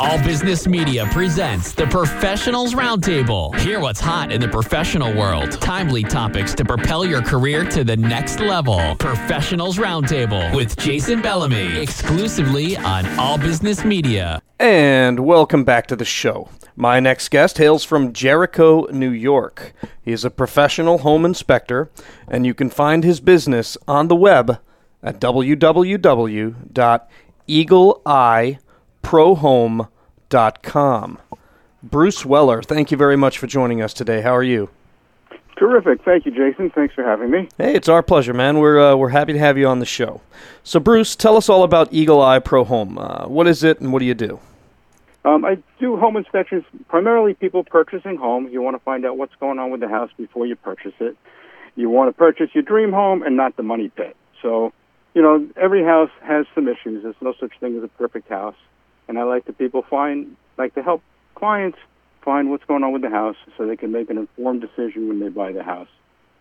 All Business Media presents the Professionals Roundtable. Hear what's hot in the professional world. Timely topics to propel your career to the next level. Professionals Roundtable with Jason Bellamy, exclusively on All Business Media. And welcome back to the show. My next guest hails from Jericho, New York. He is a professional home inspector, and you can find his business on the web at www.eagleeyeprohome.com. Bruce Weller, thank you very much for joining us today. How are you? Terrific. Thank you, Jason. Thanks for having me. Hey, it's our pleasure, man. We're happy to have you on the show. So, Bruce, tell us all about Eagle Eye Pro Home. What is it, and what do you do? I do home inspections, primarily people purchasing homes. You want to find out what's going on with the house before you purchase it. You want to purchase your dream home and not the money pit. So, every house has some issues. There's no such thing as a perfect house. And I like to help clients find what's going on with the house so they can make an informed decision when they buy the house.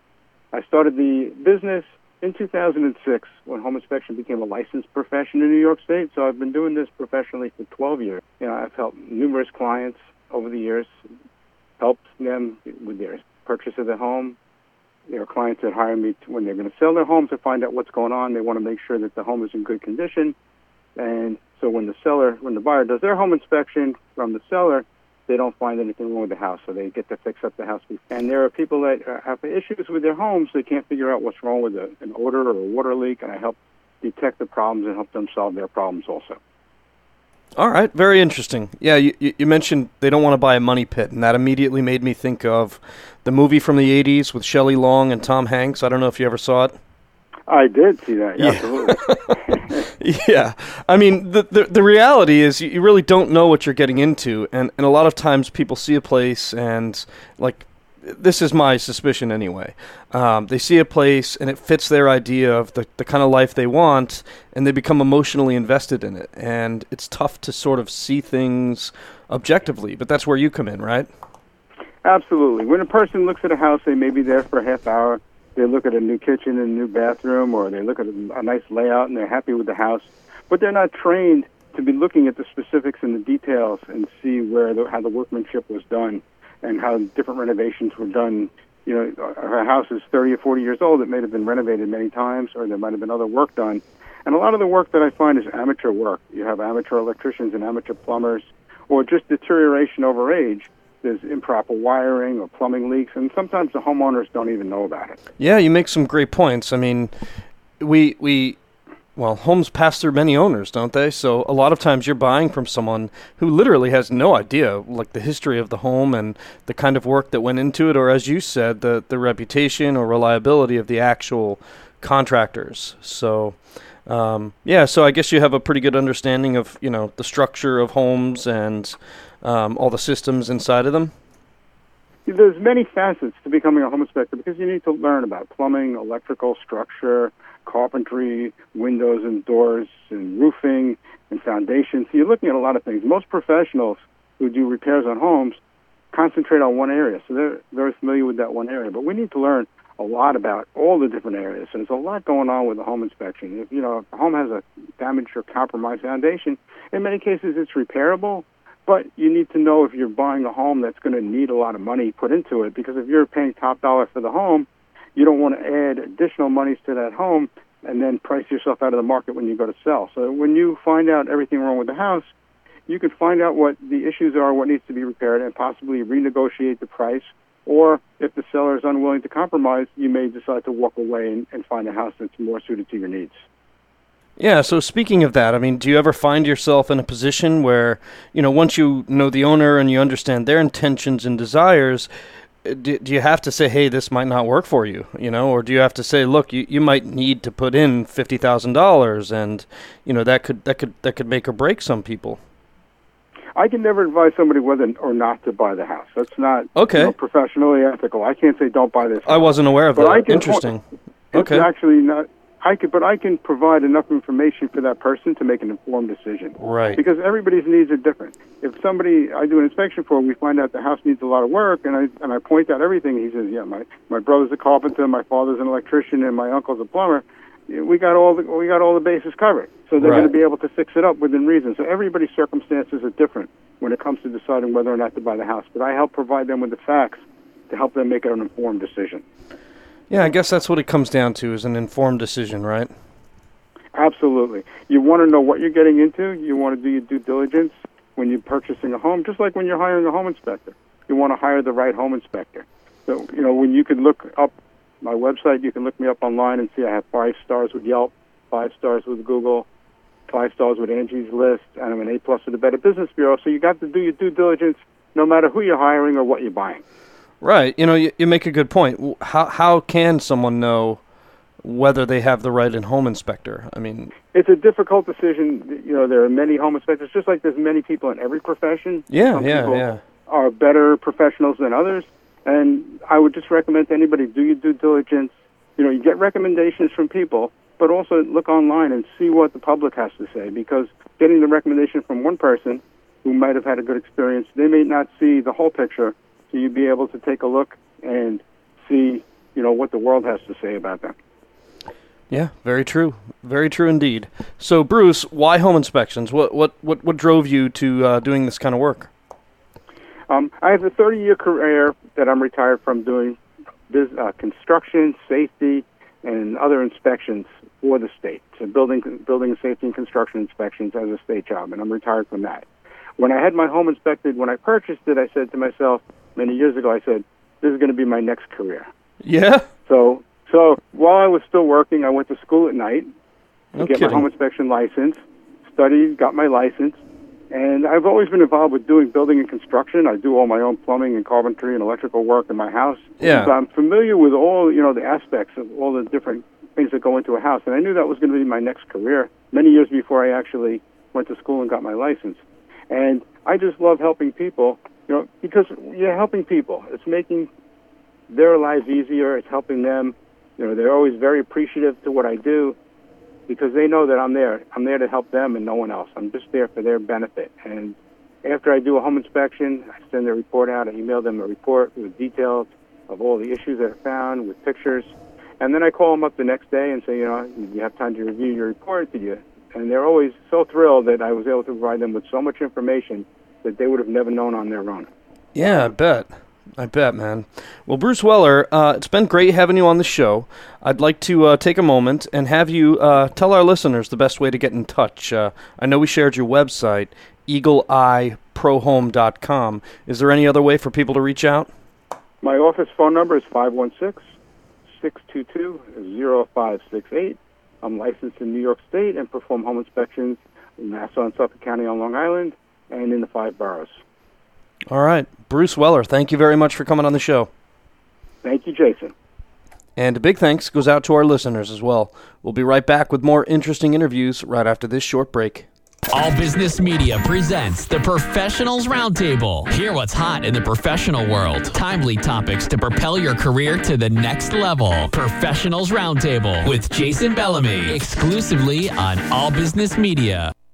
I started the business in 2006 when home inspection became a licensed profession in New York State. So I've been doing this professionally for 12 years. I've helped numerous clients over the years, helped them with their purchase of the home. There are clients that hire me when they're going to sell their home to find out what's going on. They want to make sure that the home is in good condition. And so when the buyer does their home inspection from the seller, they don't find anything wrong with the house, so they get to fix up the house. And there are people that have issues with their homes. They can't figure out what's wrong with an odor or a water leak, and I help detect the problems and help them solve their problems also. All right, very interesting. Yeah, you mentioned they don't want to buy a money pit, and that immediately made me think of the movie from the 80s with Shelley Long and Tom Hanks. I don't know if you ever saw it. I did see that, yeah. Absolutely. Yeah, I mean, the reality is you really don't know what you're getting into, and a lot of times people see a place and, this is my suspicion anyway, they see a place and it fits their idea of the kind of life they want, and they become emotionally invested in it, and it's tough to sort of see things objectively, but that's where you come in, right? Absolutely. When a person looks at a house, they may be there for a half hour. They look at a new kitchen and a new bathroom, or they look at a nice layout and they're happy with the house, but they're not trained to be looking at the specifics and the details and see how the workmanship was done and how different renovations were done. Our house is 30 or 40 years old. It may have been renovated many times, or there might have been other work done. And a lot of the work that I find is amateur work. You have amateur electricians and amateur plumbers, or just deterioration over age. There's improper wiring or plumbing leaks, and sometimes the homeowners don't even know about it. Yeah, you make some great points. I mean, homes pass through many owners, don't they? So a lot of times you're buying from someone who literally has no idea, the history of the home and the kind of work that went into it, or as you said, the reputation or reliability of the actual contractors. So, so I guess you have a pretty good understanding of, the structure of homes and all the systems inside of them? There's many facets to becoming a home inspector because you need to learn about plumbing, electrical, structure, carpentry, windows and doors, and roofing, and foundations. So you're looking at a lot of things. Most professionals who do repairs on homes concentrate on one area, so they're very familiar with that one area. But we need to learn a lot about all the different areas. So there's a lot going on with the home inspection. If a home has a damaged or compromised foundation, in many cases it's repairable. But you need to know if you're buying a home that's going to need a lot of money put into it, because if you're paying top dollar for the home, you don't want to add additional monies to that home and then price yourself out of the market when you go to sell. So when you find out everything wrong with the house, you can find out what the issues are, what needs to be repaired, and possibly renegotiate the price. Or if the seller is unwilling to compromise, you may decide to walk away and find a house that's more suited to your needs. Yeah, so speaking of that, I mean, do you ever find yourself in a position where, once you know the owner and you understand their intentions and desires, do you have to say, hey, this might not work for you, or do you have to say, look, you might need to put in $50,000 and, that could make or break some people? I can never advise somebody whether or not to buy the house. That's not professionally ethical. I can't say don't buy this house. I wasn't aware of that. Interesting. It's actually not. I can provide enough information for that person to make an informed decision. Right. Because everybody's needs are different. If somebody I do an inspection for, we find out the house needs a lot of work, and I point out everything. He says, yeah, my brother's a carpenter, my father's an electrician, and my uncle's a plumber. we got all the bases covered. So they're going to be able to fix it up within reason. So everybody's circumstances are different when it comes to deciding whether or not to buy the house. But I help provide them with the facts to help them make an informed decision. Yeah, I guess that's what it comes down to, is an informed decision, right? Absolutely. You want to know what you're getting into. You want to do your due diligence when you're purchasing a home, just like when you're hiring a home inspector. You want to hire the right home inspector. So, when you can look up my website, you can look me up online and see I have 5 stars with Yelp, 5 stars with Google, 5 stars with Angie's List, and I'm an A+ with the Better Business Bureau. So you got to do your due diligence no matter who you're hiring or what you're buying. Right. You make a good point. How can someone know whether they have the right home inspector? I mean, it's a difficult decision. There are many home inspectors, just like there's many people in every profession. Some people are better professionals than others. And I would just recommend to anybody, do your due diligence. You get recommendations from people, but also look online and see what the public has to say, because getting the recommendation from one person who might have had a good experience, they may not see the whole picture, so you'd be able to take a look and see, what the world has to say about them. Yeah, very true. Very true indeed. So, Bruce, why home inspections? What drove you to doing this kind of work? I have a 30-year career that I'm retired from doing construction, safety, and other inspections for the state. So building safety and construction inspections as a state job, and I'm retired from that. When I had my home inspected, when I purchased it, I said to myself many years ago, I said, this is going to be my next career. Yeah? So while I was still working, I went to school at night to get my home inspection license, studied, got my license, and I've always been involved with doing building and construction. I do all my own plumbing and carpentry and electrical work in my house. Yeah. So I'm familiar with all, the aspects of all the different things that go into a house. And I knew that was going to be my next career many years before I actually went to school and got my license. And I just love helping people, because you're helping people. It's making their lives easier. It's helping them. They're always very appreciative to what I do, because they know that I'm there. I'm there to help them and no one else. I'm just there for their benefit. And after I do a home inspection, I send a report out. I email them a report with details of all the issues that I found, with pictures. And then I call them up the next day and say, you have time to review your report, did you? And they're always so thrilled that I was able to provide them with so much information that they would have never known on their own. Yeah, I bet, man. Well, Bruce Weller, it's been great having you on the show. I'd like to take a moment and have you tell our listeners the best way to get in touch. I know we shared your website, eagleeyeprohome.com. Is there any other way for people to reach out? My office phone number is 516-622-0568. I'm licensed in New York State and perform home inspections in Nassau and Suffolk County on Long Island and in the 5 boroughs. All right. Bruce Weller, thank you very much for coming on the show. Thank you, Jason. And a big thanks goes out to our listeners as well. We'll be right back with more interesting interviews right after this short break. All Business Media presents the Professionals Roundtable. Hear what's hot in the professional world. Timely topics to propel your career to the next level. Professionals Roundtable with Jason Bellamy, exclusively on All Business Media.